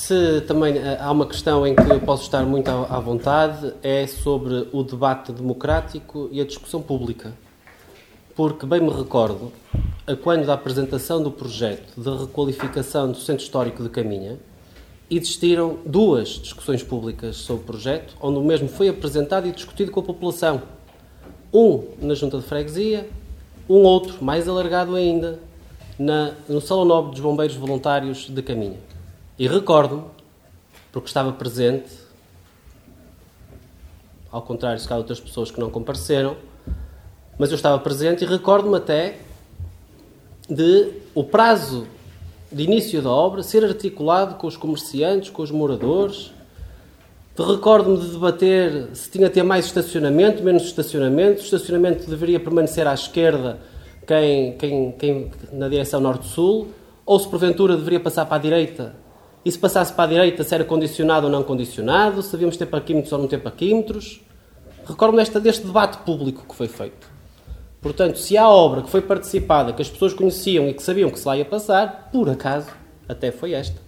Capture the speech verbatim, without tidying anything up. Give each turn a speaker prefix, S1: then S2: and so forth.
S1: Se também há uma questão em que eu posso estar muito à vontade, é sobre o debate democrático e a discussão pública. Porque bem me recordo, a quando da apresentação do projeto de requalificação do Centro Histórico de Caminha, existiram duas discussões públicas sobre o projeto, onde o mesmo foi apresentado e discutido com a população. Um na Junta de Freguesia, um outro, mais alargado ainda, na, no Salão Nobre dos Bombeiros Voluntários de Caminha. E recordo-me, porque estava presente, ao contrário se calhar de outras pessoas que não compareceram, mas eu estava presente e recordo-me até de o prazo de início da obra ser articulado com os comerciantes, com os moradores. Recordo-me de debater se tinha de ter mais estacionamento, menos estacionamento. O estacionamento deveria permanecer à esquerda, quem, quem, quem, na direção norte-sul, ou se porventura deveria passar para a direita. E se passasse para a direita, se era condicionado ou não condicionado, se devíamos ter parquímetros ou não ter parquímetros. Recordo-me deste, deste debate público que foi feito. Portanto, se há obra que foi participada, que as pessoas conheciam e que sabiam que se lá ia passar, por acaso, até foi esta.